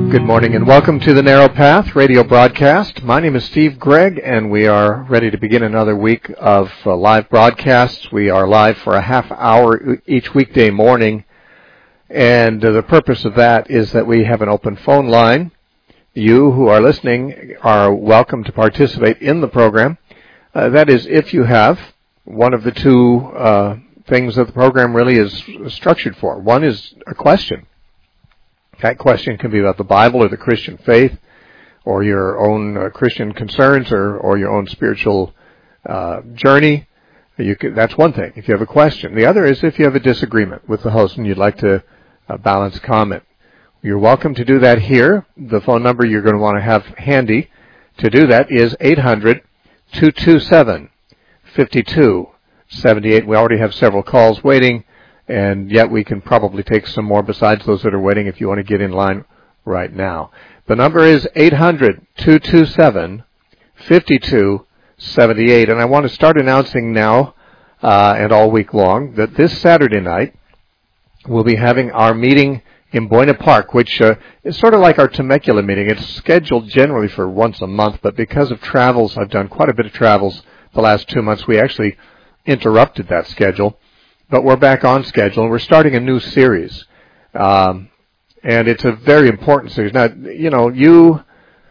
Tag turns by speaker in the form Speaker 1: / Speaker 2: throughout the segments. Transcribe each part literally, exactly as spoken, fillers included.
Speaker 1: Good morning and welcome to the Narrow Path radio broadcast. My name is Steve Gregg and we are ready to begin another week of uh, live broadcasts. We are live for a half hour each weekday morning, and uh, the purpose of that is that we have an open phone line. You who are listening are welcome to participate in the program. Uh, that is, if you have one of the two uh, things that the program really is structured for. One is a question. That question can be about the Bible or the Christian faith or your own uh, Christian concerns or, or your own spiritual uh, journey. You can, that's one thing, if you have a question. The other is if you have a disagreement with the host and you'd like to uh, balance comment. You're welcome to do that here. The phone number you're going to want to have handy to do that is eight hundred, two two seven, five two seven eight. We already have several calls waiting, and yet we can probably take some more besides those that are waiting if you want to get in line right now. The number is eight hundred, two two seven, five two seven eight. And I want to start announcing now uh, and all week long that this Saturday night we'll be having our meeting in Buena Park, which uh, is sort of like our Temecula meeting. It's scheduled generally for once a month, but because of travels, I've done quite a bit of travels the last two months. We actually interrupted that schedule. But we're back on schedule, and we're starting a new series. Um, and it's a very important series. Now, you know, you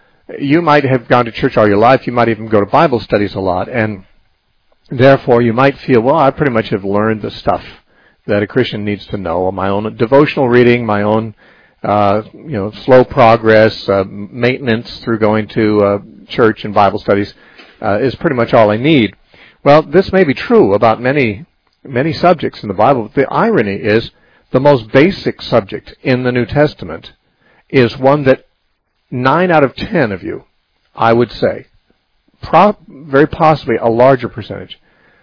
Speaker 1: you might have gone to church all your life. You might even go to Bible studies a lot. And therefore, you might feel, well, I pretty much have learned the stuff that a Christian needs to know. My own devotional reading, my own, uh, you know, slow progress, uh, maintenance through going to uh, church and Bible studies uh, is pretty much all I need. Well, this may be true about many many subjects in the Bible. The irony is the most basic subject in the New Testament is one that nine out of ten of you, I would say, pro- very possibly a larger percentage,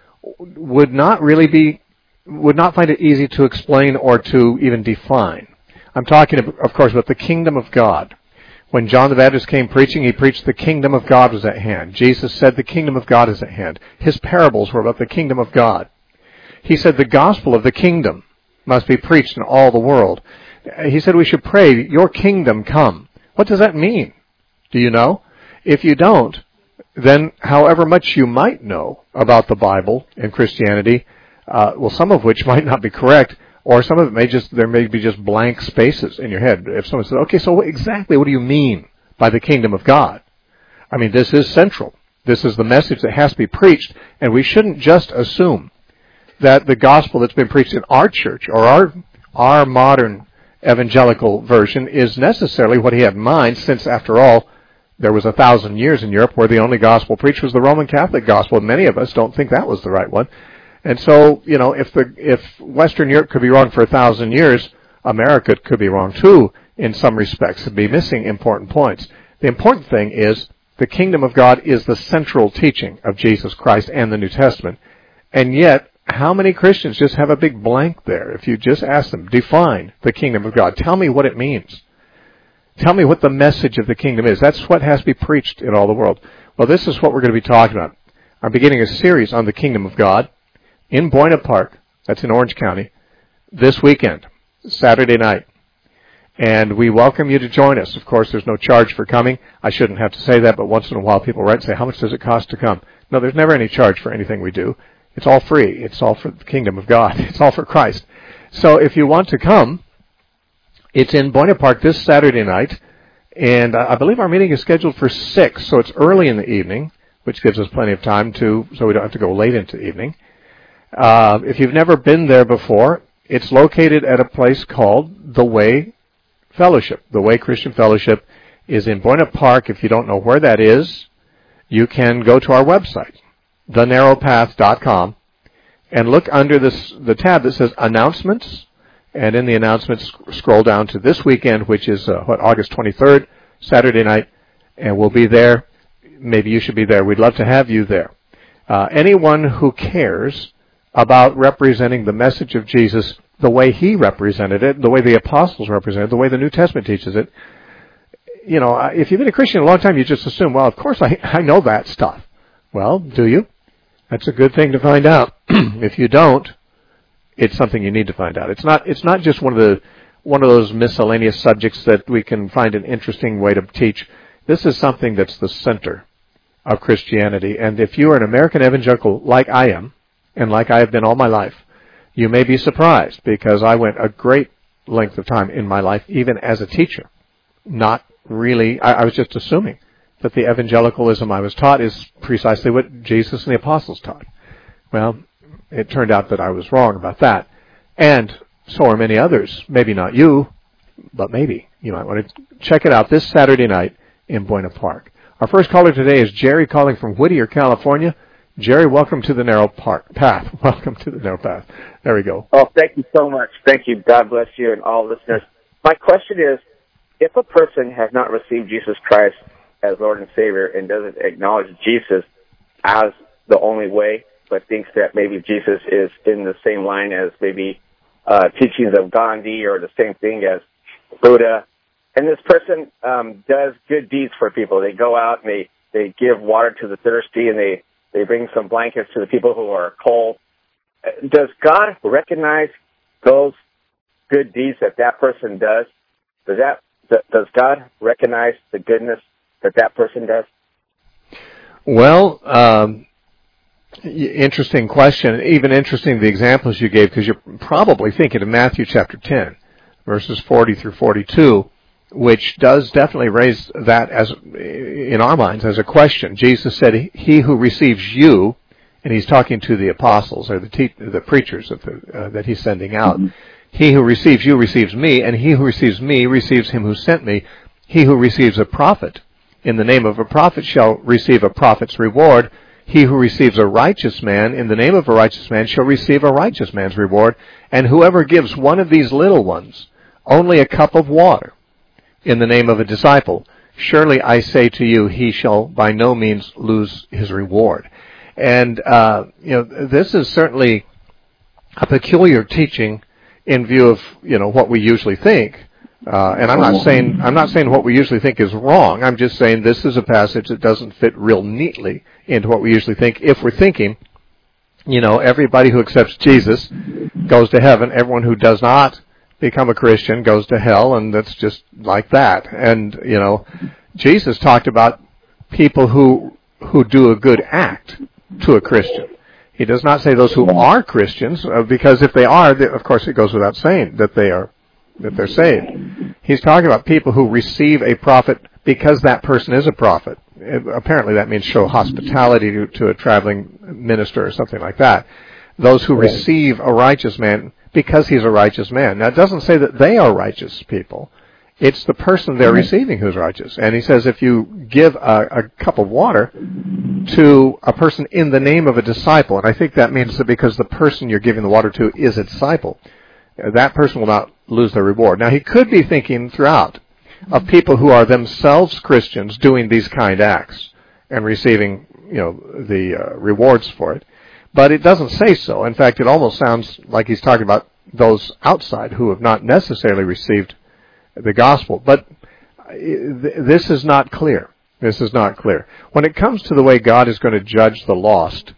Speaker 1: would not really be, would not find it easy to explain or to even define. I'm talking, of course, about the kingdom of God. When John the Baptist came preaching, he preached the kingdom of God was at hand. Jesus said the kingdom of God is at hand. His parables were about the kingdom of God. He said the gospel of the kingdom must be preached in all the world. He said we should pray, your kingdom come. What does that mean? Do you know? If you don't, then however much you might know about the Bible and Christianity, uh, well, some of which might not be correct, or some of it may just, there may be just blank spaces in your head. If someone says, okay, so exactly what do you mean by the kingdom of God? I mean, this is central. This is the message that has to be preached, and we shouldn't just assume that the gospel that's been preached in our church or our our modern evangelical version is necessarily what he had in mind, since, after all, there was a thousand years in Europe where the only gospel preached was the Roman Catholic gospel, and many of us don't think that was the right one. And so, you know, if the if Western Europe could be wrong for a thousand years, America could be wrong too in some respects and be missing important points. The important thing is the kingdom of God is the central teaching of Jesus Christ and the New Testament, and yet how many Christians just have a big blank there? If you just ask them, define the kingdom of God. Tell me what it means. Tell me what the message of the kingdom is. That's what has to be preached in all the world. Well, this is what we're going to be talking about. I'm beginning a series on the kingdom of God in Buena Park. That's in Orange County. This weekend, Saturday night. And we welcome you to join us. Of course, there's no charge for coming. I shouldn't have to say that, but once in a while people write and say, how much does it cost to come? No, there's never any charge for anything we do. It's all free. It's all for the kingdom of God. It's all for Christ. So if you want to come, it's in Buena Park this Saturday night, and I believe our meeting is scheduled for six, so it's early in the evening, which gives us plenty of time to, so we don't have to go late into the evening. Uh, if you've never been there before, it's located at a place called The Way Fellowship. The Way Christian Fellowship is in Buena Park. If you don't know where that is, you can go to our website, the narrow path dot com, and look under this, the tab that says Announcements, and in the announcements, scroll down to this weekend, which is, uh, what, August twenty-third, Saturday night, and we'll be there. Maybe you should be there. We'd love to have you there. Uh, anyone who cares about representing the message of Jesus the way he represented it, the way the apostles represented it, the way the New Testament teaches it, you know, if you've been a Christian a long time, you just assume, well, of course I, I know that stuff. Well, do you? That's a good thing to find out. If you don't, it's something you need to find out. It's not. It's not just one of the one of those miscellaneous subjects that we can find an interesting way to teach. This is something that's the center of Christianity. And if you are an American evangelical like I am, and like I have been all my life, you may be surprised, because I went a great length of time in my life, even as a teacher, not really, I, I was just assuming that the evangelicalism I was taught is precisely what Jesus and the apostles taught. Well, it turned out that I was wrong about that. And so are many others. Maybe not you, but maybe. You might want to check it out this Saturday night in Buena Park. Our first caller today is Jerry, calling from Whittier, California. Jerry, welcome to the Narrow Park Path. Welcome to the Narrow Path. There we go.
Speaker 2: Oh, thank you so much. Thank you. God bless you and all listeners. My question is, if a person has not received Jesus Christ as Lord and Savior and doesn't acknowledge Jesus as the only way, but thinks that maybe Jesus is in the same line as maybe uh, teachings of Gandhi or the same thing as Buddha, and this person um, does good deeds for people. They go out and they, they give water to the thirsty, and they, they bring some blankets to the people who are cold. Does God recognize those good deeds that that person does? Does that does God recognize the goodness that that person does?
Speaker 1: Well, um, interesting question. Even interesting the examples you gave, because you're probably thinking of Matthew chapter ten, verses forty through forty-two, which does definitely raise that as in our minds as a question. Jesus said, "He who receives you," and he's talking to the apostles or the te- the preachers of the, uh, that he's sending out. Mm-hmm. "He who receives you receives me, and he who receives me receives him who sent me. He who receives a prophet in the name of a prophet shall receive a prophet's reward. He who receives a righteous man in the name of a righteous man shall receive a righteous man's reward. And whoever gives one of these little ones only a cup of water in the name of a disciple, surely I say to you, he shall by no means lose his reward." And uh, you know, this is certainly a peculiar teaching in view of, you know, what we usually think. Uh, and I'm not saying I'm not saying what we usually think is wrong. I'm just saying this is a passage that doesn't fit real neatly into what we usually think. If we're thinking, you know, everybody who accepts Jesus goes to heaven, everyone who does not become a Christian goes to hell, and that's just like that. And, you know, Jesus talked about people who who do a good act to a Christian. He does not say those who are Christians, uh, because if they are, they, of course it goes without saying that they are, that they're saved. He's talking about people who receive a prophet because that person is a prophet. It, apparently that means show hospitality to, to a traveling minister or something like that. Those who receive a righteous man because he's a righteous man. Now it doesn't say that they are righteous people. It's the person they're receiving who's righteous. And he says if you give a, a cup of water to a person in the name of a disciple, and I think that means that because the person you're giving the water to is a disciple, that person will not lose their reward. Now he could be thinking throughout of people who are themselves Christians doing these kind acts and receiving, you know, the uh, rewards for it. But it doesn't say so. In fact, it almost sounds like he's talking about those outside who have not necessarily received the gospel. But this is not clear. This is not clear. When it comes to the way God is going to judge the lost,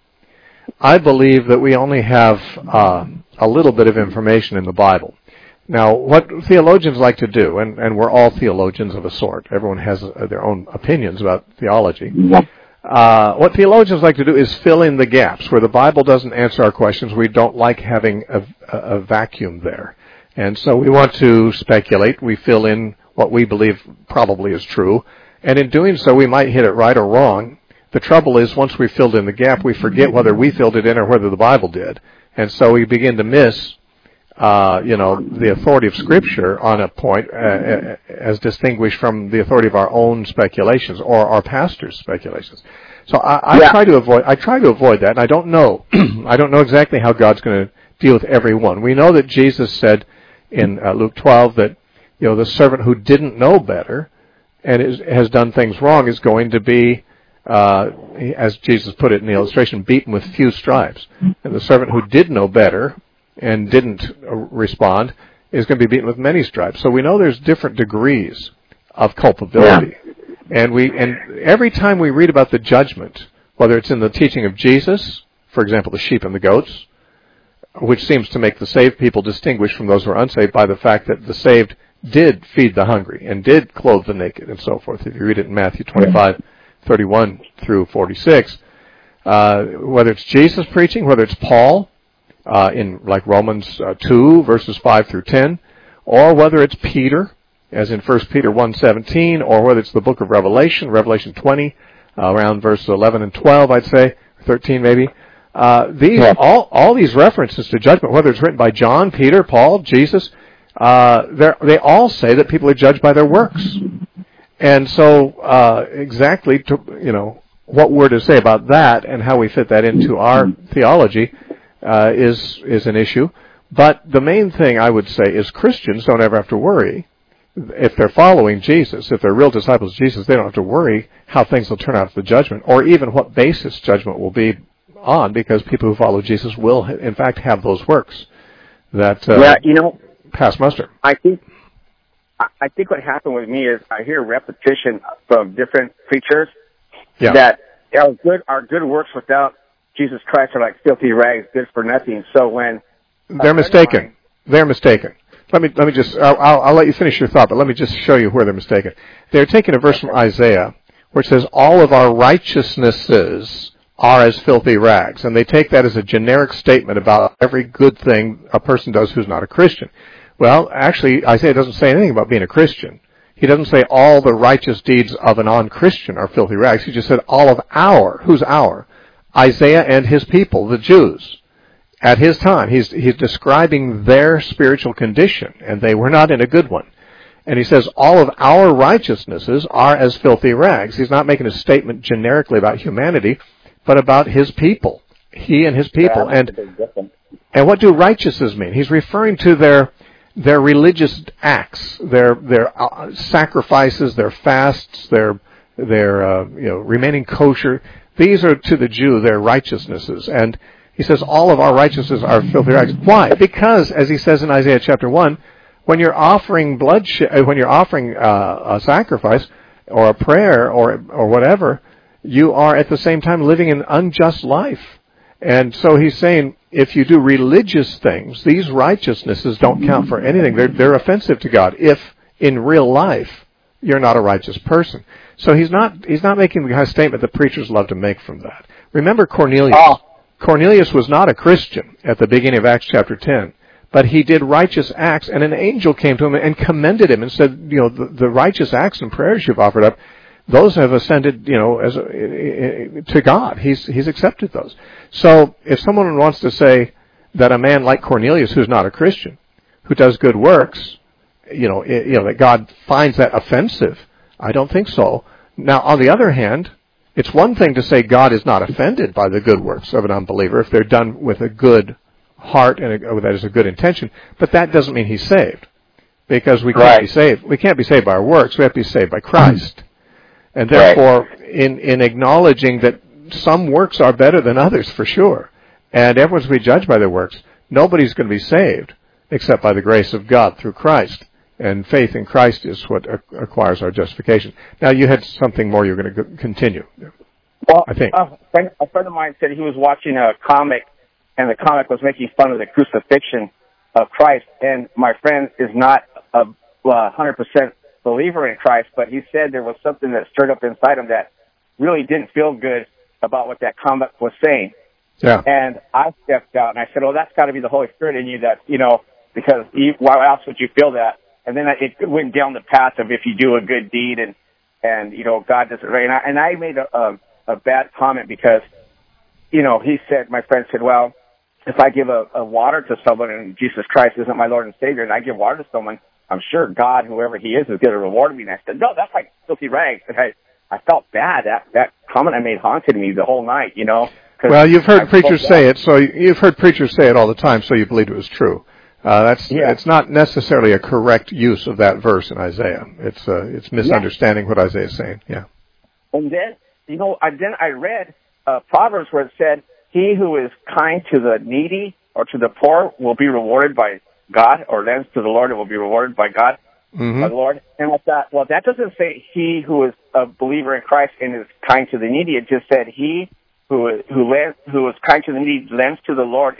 Speaker 1: I believe that we only have uh, a little bit of information in the Bible. Now, what theologians like to do, and, and we're all theologians of a sort, everyone has uh, their own opinions about theology. Uh, what theologians like to do is fill in the gaps. Where the Bible doesn't answer our questions, we don't like having a, a, a vacuum there. And so we want to speculate. We fill in what we believe probably is true. And in doing so, we might hit it right or wrong. The trouble is, once we've filled in the gap, we forget whether we filled it in or whether the Bible did. And so we begin to miss, uh, you know, the authority of Scripture on a point uh, as distinguished from the authority of our own speculations or our pastor's speculations. So I, I yeah. try to avoid. I try to avoid that, and I don't know. I don't know exactly how God's going to deal with everyone. We know that Jesus said in uh, Luke twelve that, you know, the servant who didn't know better and is, has done things wrong is going to be, uh, as Jesus put it in the illustration, beaten with few stripes. And the servant who did know better and didn't uh, respond is going to be beaten with many stripes. So we know there's different degrees of culpability. Yeah. And we and every time we read about the judgment, whether it's in the teaching of Jesus, for example, the sheep and the goats, which seems to make the saved people distinguished from those who are unsaved by the fact that the saved did feed the hungry and did clothe the naked and so forth. If you read it in Matthew twenty-five, thirty-one through forty-six, uh, whether it's Jesus preaching, whether it's Paul uh, in like Romans uh, two, verses five through ten, or whether it's Peter, as in First Peter one seventeen, or whether it's the book of Revelation, Revelation twenty, uh, around verse eleven and twelve, I'd say, thirteen maybe. Uh, these yeah. all all these references to judgment, whether it's written by John, Peter, Paul, Jesus, uh, they all say that people are judged by their works. And so, uh, exactly, to, you know, what we're to say about that and how we fit that into our theology uh, is is an issue. But the main thing I would say is Christians don't ever have to worry. If they're following Jesus, if they're real disciples of Jesus, they don't have to worry how things will turn out at the judgment, or even what basis judgment will be on, because people who follow Jesus will, in fact, have those works that uh,
Speaker 2: yeah, you know,
Speaker 1: pass muster.
Speaker 2: I think I think what happened with me is I hear repetition from different preachers
Speaker 1: yeah.
Speaker 2: that our good our good works without Jesus Christ are like filthy rags, good for nothing. So when
Speaker 1: they're mistaken, mine, they're mistaken. Let me let me just I'll, I'll, I'll let you finish your thought, but let me just show you where they're mistaken. They're taking a verse from Isaiah where it says, "All of our righteousnesses are as filthy rags," and they take that as a generic statement about every good thing a person does who's not a Christian. Well, actually, Isaiah doesn't say anything about being a Christian. He doesn't say all the righteous deeds of a non-Christian are filthy rags. He just said all of our. Who's our? Isaiah and his people, the Jews. At his time, he's he's describing their spiritual condition, and they were not in a good one. And he says all of our righteousnesses are as filthy rags. He's not making a statement generically about humanity, but about his people, he and his people.
Speaker 2: Yeah,
Speaker 1: and and what do righteousness mean? He's referring to their their religious acts, their their uh, sacrifices, their fasts, their their uh, you know remaining kosher. These are to the Jew their righteousnesses. And he says all of our righteousnesses are filthy rags. Why? Because, as he says in Isaiah chapter one, when you're offering bloodshed, when you're offering uh, a sacrifice or a prayer or or whatever, you are at the same time living an unjust life. And so he's saying, if you do religious things, these righteousnesses don't count for anything. They're, they're offensive to God if, in real life, you're not a righteous person. So he's not he's not making the kind of statement that preachers love to make from that. Remember Cornelius. Oh. Cornelius was not a Christian at the beginning of Acts chapter ten, but he did righteous acts, and an angel came to him and commended him and said, you know, the, the righteous acts and prayers you've offered up, those have ascended, you know, as a, to God. He's he's accepted those. So if someone wants to say that a man like Cornelius, who's not a Christian, who does good works, you know, you know that God finds that offensive, I don't think so. Now, on the other hand, it's one thing to say God is not offended by the good works of an unbeliever if they're done with a good heart and a, that is a good intention, but that doesn't mean he's saved, because we can't right. be saved. We can't be saved by our works. We have to be saved by Christ. And therefore, right. in, in acknowledging that some works are better than others, for sure, and everyone's going to be judged by their works, nobody's going to be saved except by the grace of God through Christ. And faith in Christ is what acquires our justification. Now, you had something more you were going to continue.
Speaker 2: Well,
Speaker 1: I think.
Speaker 2: A friend, a friend of mine said he was watching a comic, and the comic was making fun of the crucifixion of Christ. And my friend is not a one hundred percent believer in Christ, but he said there was something that stirred up inside him that really didn't feel good about what that comic was saying.
Speaker 1: Yeah.
Speaker 2: And I stepped out and I said, "Oh, that's got to be the Holy Spirit in you, that, you know, because you, why else would you feel that?" And then it went down the path of if you do a good deed and, and you know, God does it right. And I, and I made a, a, a bad comment because, you know, he said, my friend said, well, if I give a, a water to someone and Jesus Christ isn't my Lord and Savior, and I give water to someone, I'm sure God, whoever he is, is going to reward me. And I said, no, that's like filthy rags. And I, I felt bad. That, that comment I made haunted me the whole night, you know.
Speaker 1: Well, you've heard I preachers say it, so you've heard preachers say it all the time, so you believed it was true. Uh, that's yeah. It's not necessarily a correct use of that verse in Isaiah. It's uh, it's misunderstanding yeah. what Isaiah is saying. Yeah.
Speaker 2: And then, you know, I, then I read uh, Proverbs where it said, "He who is kind to the needy or to the poor will be rewarded by God, or lends to the Lord and will be rewarded by God,
Speaker 1: mm-hmm.
Speaker 2: by the Lord." And I thought, well, that doesn't say he who is a believer in Christ and is kind to the needy. It just said he who is, who lends, who is kind to the needy lends to the Lord and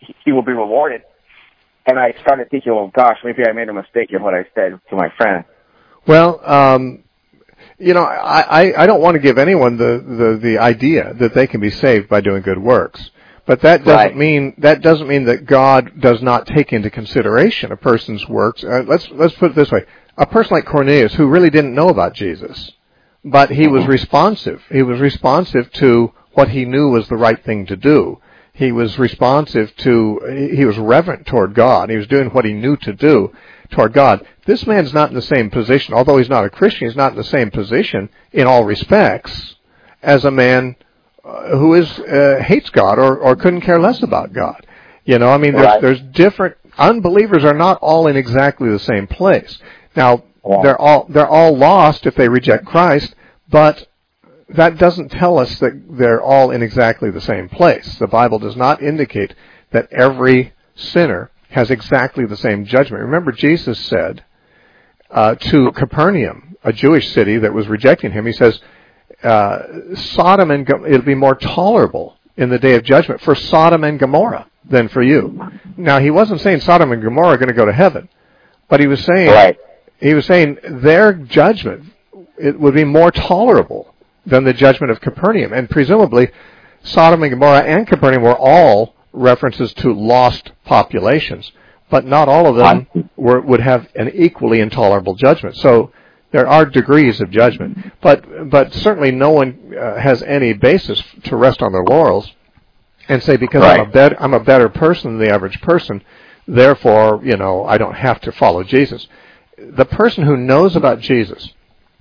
Speaker 2: he will be rewarded. And I started thinking, well, gosh, maybe I made a mistake in what I said to my friend.
Speaker 1: Well, um, you know, I, I, I don't want to give anyone the, the, the idea that they can be saved by doing good works. But that doesn't
Speaker 2: Right.
Speaker 1: mean that doesn't mean that God does not take into consideration a person's works. Uh, let's let's put it this way: a person like Cornelius, who really didn't know about Jesus, but he was responsive. He was responsive to what he knew was the right thing to do. He was responsive to. He was reverent toward God. He was doing what he knew to do toward God. This man's not in the same position, although he's not a Christian. He's not in the same position in all respects as a man Uh, who is uh, hates God or, or couldn't care less about God. You know, I mean, there's,
Speaker 2: Right.
Speaker 1: there's different unbelievers are not all in exactly the same place. Now,
Speaker 2: Yeah.
Speaker 1: they're all they're all lost if they reject Christ, but that doesn't tell us that they're all in exactly the same place. The Bible does not indicate that every sinner has exactly the same judgment. Remember, Jesus said uh, to Capernaum, a Jewish city that was rejecting him, he says, Uh, Sodom and Gomorrah, it'll be more tolerable in the day of judgment for Sodom and Gomorrah than for you. Now, he wasn't saying Sodom and Gomorrah are going to go to heaven, but he was saying
Speaker 2: Right.
Speaker 1: he was saying their judgment it would be more tolerable than the judgment of Capernaum, and presumably Sodom and Gomorrah and Capernaum were all references to lost populations, but not all of them were, would have an equally intolerable judgment. So there are degrees of judgment, but but certainly no one uh, has any basis to rest on their laurels and say because
Speaker 2: Right.
Speaker 1: I'm a bet I'm a better person than the average person, therefore you know I don't have to follow Jesus. The person who knows about Jesus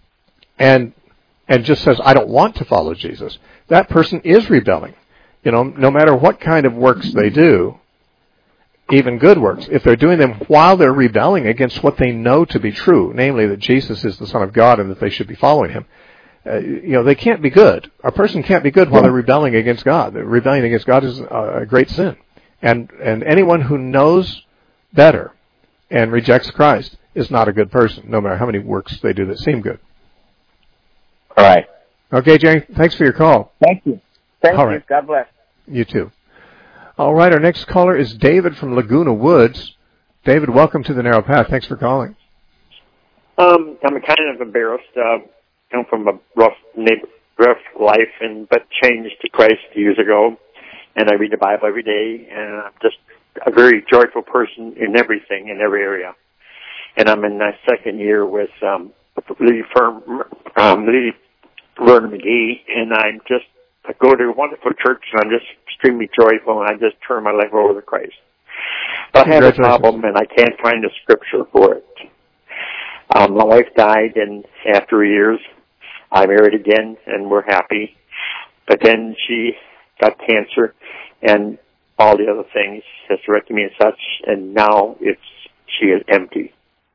Speaker 1: and and just says I don't want to follow Jesus, that person is rebelling. You know, no matter what kind of works they do, even good works, if they're doing them while they're rebelling against what they know to be true, namely that Jesus is the Son of God and that they should be following him, uh, you know, they can't be good. A person can't be good while they're rebelling against God. The rebellion against God is a great sin. And, and anyone who knows better and rejects Christ is not a good person, no matter how many works they do that seem good.
Speaker 2: All right.
Speaker 1: Okay, Jay, thanks for your call.
Speaker 2: Thank you. Thank
Speaker 1: All
Speaker 2: you.
Speaker 1: right.
Speaker 2: God bless.
Speaker 1: You too. All right, our next caller is David from Laguna Woods. David, welcome to the Narrow Path. Thanks for calling.
Speaker 3: Um, I'm kind of embarrassed. Uh, come from a rough, neighbor, rough life, and but changed to Christ years ago. And I read the Bible every day, and I'm just a very joyful person in everything, in every area. And I'm in my second year with um, Lee Firm, um, Lee Vernon McGee, and I'm just I go to a wonderful church, and I'm just extremely joyful, and I just turn my life over to Christ. But I have a problem, and I can't find a scripture for it. Um, my wife died, and after years, I married again, and we're happy. But then she got cancer, and all the other things, hysterectomy and such, and now it's she is empty.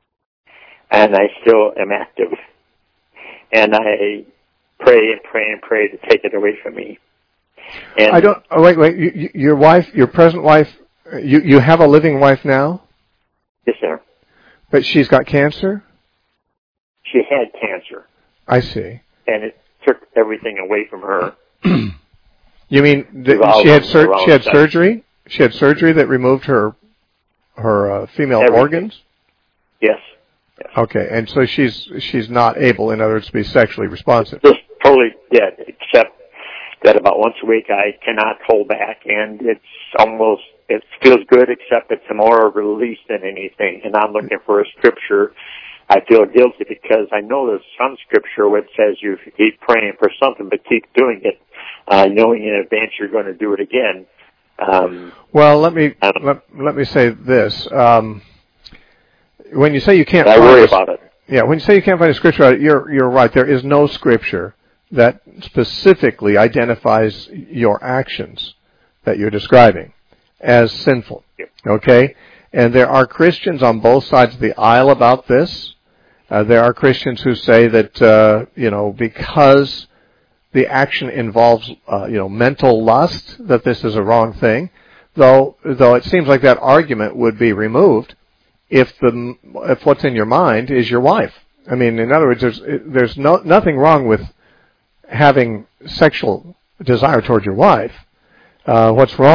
Speaker 3: And I still am active. And I pray and pray and pray to take it away from me. And
Speaker 1: I don't. Oh, wait, wait. You, your wife, your present wife, you you have a living wife now,
Speaker 3: yes, sir.
Speaker 1: but she's got cancer.
Speaker 3: She had cancer,
Speaker 1: I see.
Speaker 3: and it took everything away from her.
Speaker 1: You mean that
Speaker 3: Arousal,
Speaker 1: she had sur- she had
Speaker 3: arousal.
Speaker 1: surgery? She had surgery that removed her her uh, female
Speaker 3: Everything.
Speaker 1: organs.
Speaker 3: Yes. yes.
Speaker 1: Okay, and so she's she's not able, in other words, to be sexually responsive.
Speaker 3: Just totally dead, except that about once a week I cannot hold back, and it's almost, it feels good, except it's more release than anything. And I'm looking for a scripture. I feel guilty because I know there's some scripture which says you keep praying for something, but keep doing it, uh, knowing in advance you're going to do it again. Um,
Speaker 1: Well, let me
Speaker 3: Um,
Speaker 1: let, let me say this. Um, when you say you can't,
Speaker 3: I
Speaker 1: find
Speaker 3: worry
Speaker 1: a-
Speaker 3: about it.
Speaker 1: Yeah, when you say you can't find a scripture, you're you're right. There is no scripture that specifically identifies your actions that you're describing as sinful. Okay? And there are Christians on both sides of the aisle about this. Uh, there are Christians who say that, uh, you know, because the action involves, uh, you know, mental lust, that this is a wrong thing. Though, though it seems like that argument would be removed if the if what's in your mind is your wife. I mean, in other words, there's there's no nothing wrong with having sexual desire toward your wife. Uh, what's wrong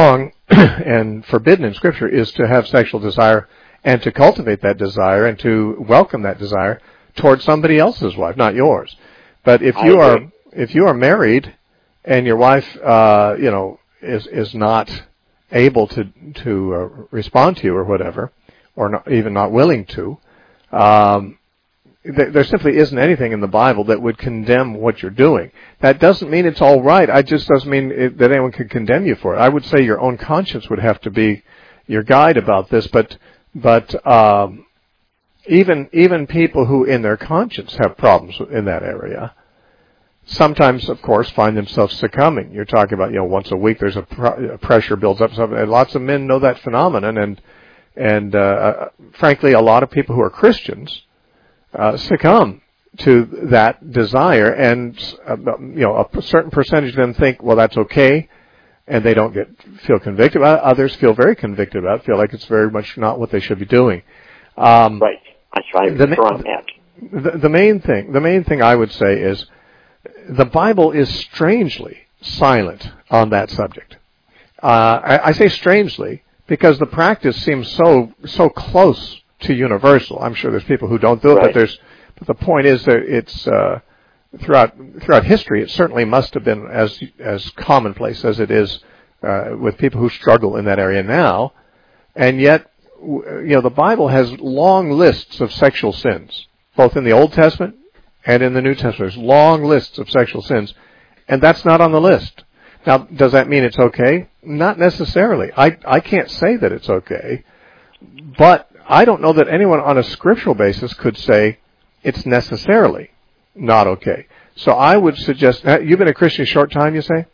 Speaker 1: and forbidden in Scripture is to have sexual desire and to cultivate that desire and to welcome that desire towards somebody else's wife, not yours. But if you are if you are married and your wife, uh, you know, is is not able to to uh, respond to you or whatever, or not, even not willing to, um, th- there simply isn't anything in the Bible that would condemn what you're doing. That doesn't mean it's all right. It just doesn't mean it, that anyone could condemn you for it. I would say your own conscience would have to be your guide about this. But but um, even even people who in their conscience have problems in that area, sometimes, of course, find themselves succumbing. You're talking about, you know, once a week there's a, pr- a pressure builds up, and lots of men know that phenomenon, and and uh, frankly, a lot of people who are Christians uh, succumb to that desire, and uh, you know, a certain percentage of them think, well, that's okay, and they don't get feel convicted about it. Others feel very convicted about it, feel like it's very much not what they should be doing. Um,
Speaker 3: right. That's right.
Speaker 1: The,
Speaker 3: the,
Speaker 1: the, the main thing, the main thing I would say is, the Bible is strangely silent on that subject. Uh, I, I say strangely because the practice seems so so close to universal. I'm sure there's people who don't do it,
Speaker 3: right.
Speaker 1: but there's. But the point is that it's uh, throughout throughout history, it certainly must have been as as commonplace as it is uh, with people who struggle in that area now. And yet, you know, the Bible has long lists of sexual sins, both in the Old Testament and in the New Testament. There's long lists of sexual sins, and that's not on the list. Now, does that mean it's okay? Not necessarily. I I can't say that it's okay, but I don't know that anyone on a scriptural basis could say it's necessarily not okay. So I would suggest, you've been a Christian a short time, you say?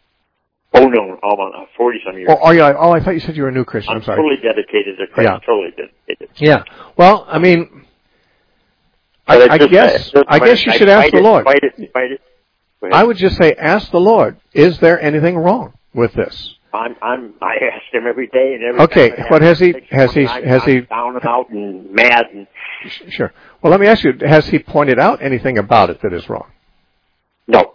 Speaker 3: Oh, no, almost forty-some years.
Speaker 1: Oh, oh, yeah, oh, I thought you said you were a new Christian. I'm, I'm sorry.
Speaker 3: Totally dedicated to Christ.
Speaker 1: Yeah.
Speaker 3: Totally dedicated.
Speaker 1: Yeah. Well, I mean, I, I
Speaker 3: just,
Speaker 1: guess
Speaker 3: I,
Speaker 1: I guess you should
Speaker 3: I,
Speaker 1: ask
Speaker 3: I
Speaker 1: the Lord.
Speaker 3: Fight it, fight it.
Speaker 1: I would just say, ask the Lord, is there anything wrong with this?
Speaker 3: I'm, I'm, I ask him every day and every
Speaker 1: Okay,
Speaker 3: time
Speaker 1: what has he, has he,
Speaker 3: I'm,
Speaker 1: has
Speaker 3: I'm
Speaker 1: he,
Speaker 3: down and out and mad and.
Speaker 1: Sure. Well, let me ask you, has he pointed out anything about it that is wrong?
Speaker 3: No.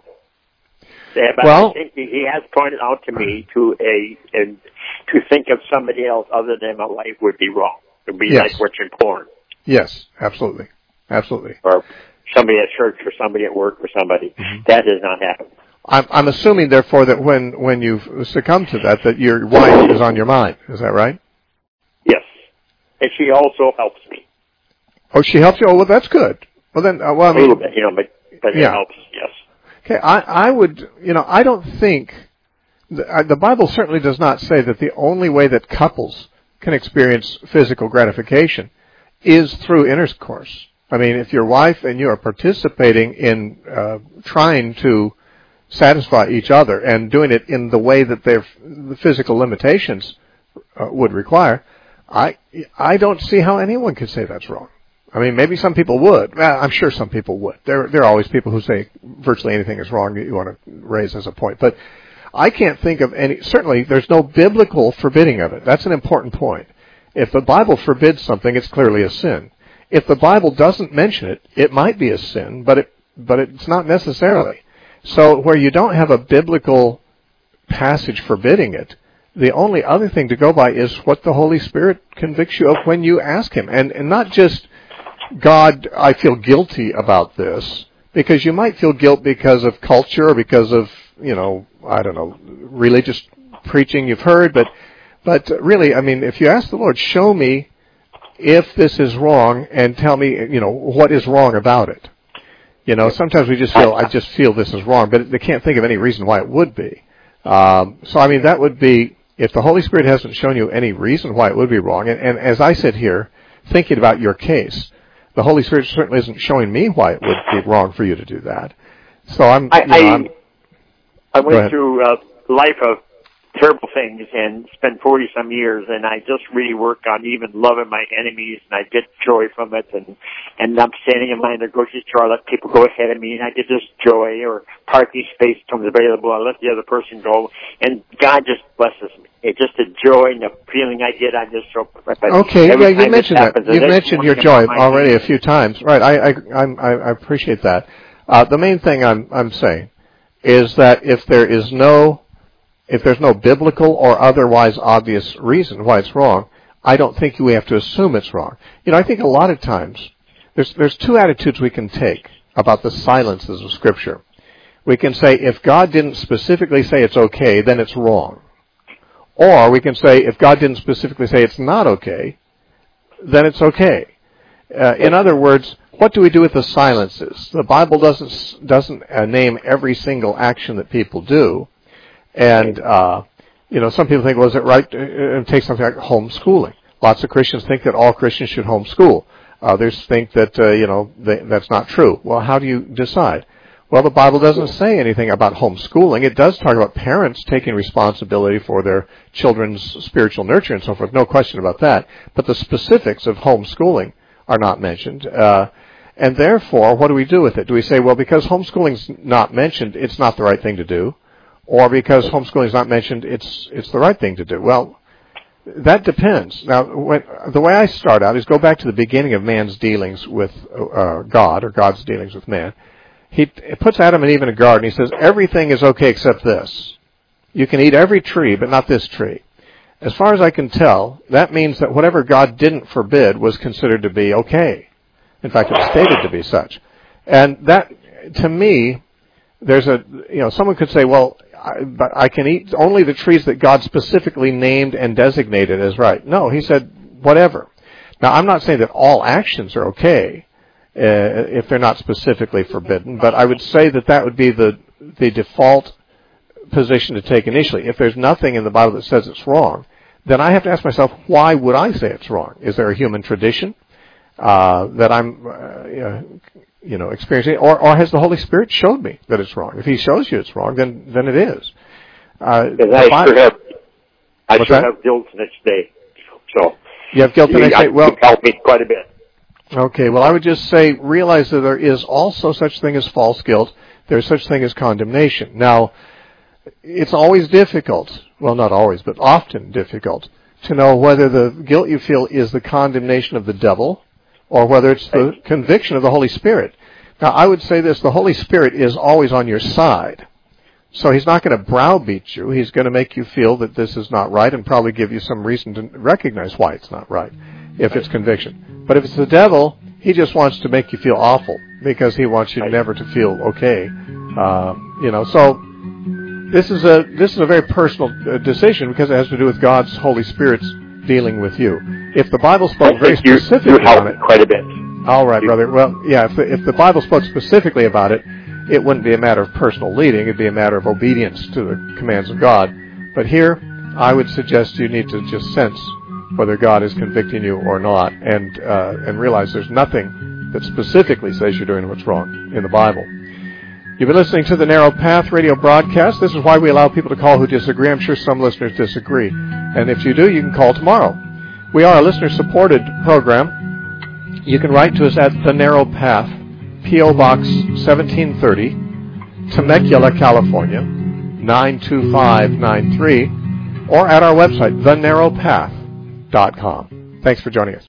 Speaker 3: Yeah, but
Speaker 1: well,
Speaker 3: I think he has pointed out to me to a, a to think of somebody else other than my wife would be wrong. It would be
Speaker 1: yes.
Speaker 3: like watching porn.
Speaker 1: Yes, absolutely. Absolutely.
Speaker 3: Or somebody at church or somebody at work or somebody. Mm-hmm. That does not happen.
Speaker 1: I'm, I'm assuming, therefore, that when, when you succumb to that, that your wife is on your mind. Is that right?
Speaker 3: Yes. And she also helps me.
Speaker 1: Oh, she helps you? Oh, well, that's good. Well, then, uh, well, I mean,
Speaker 3: a little bit, you know, but, but
Speaker 1: yeah.
Speaker 3: it helps, yes.
Speaker 1: Okay, I, I would, you know, I don't think, the, uh, the Bible certainly does not say that the only way that couples can experience physical gratification is through intercourse. I mean, if your wife and you are participating in uh, trying to satisfy each other and doing it in the way that their the physical limitations uh, would require, I I don't see how anyone could say that's wrong. I mean, maybe some people would. Well, I'm sure some people would. There there are always people who say virtually anything is wrong that you want to raise as a point. But I can't think of any, certainly there's no biblical forbidding of it. That's an important point. If the Bible forbids something, it's clearly a sin. If the Bible doesn't mention it, it might be a sin, but it but it's not necessarily. So where you don't have a biblical passage forbidding it, the only other thing to go by is what the Holy Spirit convicts you of when you ask Him. And, and not just, God, I feel guilty about this, because you might feel guilt because of culture or because of, you know, I don't know, religious preaching you've heard, but but really, I mean, if you ask the Lord, show me if this is wrong and tell me, you know, what is wrong about it. You know, sometimes we just feel, I just feel this is wrong, but they can't think of any reason why it would be. Um, so, I mean, that would be, if the Holy Spirit hasn't shown you any reason why it would be wrong, and, and as I sit here thinking about your case, the Holy Spirit certainly isn't showing me why it would be wrong for you to do that. So I'm,
Speaker 3: I,
Speaker 1: you know,
Speaker 3: I,
Speaker 1: I'm,
Speaker 3: I went through a life of terrible things and spent forty some years, and I just really work on even loving my enemies, and I get joy from it, and and I'm standing in line at the grocery store, I let people go ahead of me, and I get this joy, or parking space comes available, I let the other person go, and God just blesses me. It's just the joy and the feeling I get, I just so.
Speaker 1: Okay, yeah, you mentioned that. You've mentioned your joy already a few times, right? I I I'm, I appreciate that. Uh, the main thing I'm I'm saying is that if there is no if there's no biblical or otherwise obvious reason why it's wrong, I don't think we have to assume it's wrong. You know, I think a lot of times there's there's two attitudes we can take about the silences of Scripture. We can say if God didn't specifically say it's okay, then it's wrong. Or we can say if God didn't specifically say it's not okay, then it's okay. Uh, in other words, what do we do with the silences? The Bible doesn't doesn't uh, name every single action that people do, and uh, you know, some people think, well, is it right to uh, take something like homeschooling? Lots of Christians think that all Christians should homeschool. Others think that uh, you know they, that's not true. Well, how do you decide? Well, the Bible doesn't say anything about homeschooling. It does talk about parents taking responsibility for their children's spiritual nurture and so forth. No question about that. But the specifics of homeschooling are not mentioned. Uh, and therefore, what do we do with it? Do we say, well, because homeschooling's not mentioned, it's not the right thing to do? Or because homeschooling is not mentioned, it's it's the right thing to do? Well, that depends. Now, when, the way I start out is go back to the beginning of man's dealings with uh, God, or God's dealings with man. He puts Adam and Eve in a garden. He says, everything is okay except this. You can eat every tree, but not this tree. As far as I can tell, that means that whatever God didn't forbid was considered to be okay. In fact, it's stated to be such. And that, to me, there's a, you know, someone could say, well, I, but I can eat only the trees that God specifically named and designated as right. No, he said, whatever. Now, I'm not saying that all actions are okay, Uh, if they're not specifically forbidden, but I would say that that would be the the default position to take initially. If there's nothing in the Bible that says it's wrong, then I have to ask myself, why would I say it's wrong? Is there a human tradition uh, that I'm, uh, you know, experiencing, or, or has the Holy Spirit showed me that it's wrong? If He shows you it's wrong, then then it is. Uh,
Speaker 3: I
Speaker 1: Bible,
Speaker 3: sure have, I
Speaker 1: what's
Speaker 3: sure
Speaker 1: that?
Speaker 3: have guilt the next day. So
Speaker 1: you have guilt the next day. Well,
Speaker 3: you helped me quite a bit.
Speaker 1: Okay, well, I would just say realize that there is also such thing as false guilt. There's such thing as condemnation. Now, it's always difficult, well, not always, but often difficult, to know whether the guilt you feel is the condemnation of the devil or whether it's the conviction of the Holy Spirit. Now, I would say this, the Holy Spirit is always on your side. So He's not going to browbeat you. He's going to make you feel that this is not right and probably give you some reason to recognize why it's not right, if it's conviction. But if it's the devil, he just wants to make you feel awful because he wants you never to feel okay. Uh, you know, so this is a this is a very personal uh, decision because it has to do with God's Holy Spirit's dealing with you. If the Bible spoke very specifically
Speaker 3: you, you helped
Speaker 1: on it,
Speaker 3: quite a bit.
Speaker 1: All right, brother. Well, yeah, if the, if the Bible spoke specifically about it, it wouldn't be a matter of personal leading. It'd be a matter of obedience to the commands of God. But here, I would suggest you need to just sense whether God is convicting you or not, and uh, and realize there's nothing that specifically says you're doing what's wrong in the Bible. You've been listening to the Narrow Path radio broadcast. This is why we allow people to call who disagree. I'm sure some listeners disagree. And if you do, you can call tomorrow. We are a listener-supported program. You can write to us at The Narrow Path, P O Box seventeen thirty, Temecula, California, nine two five nine three, or at our website, the narrow path dot com. Thanks for joining us.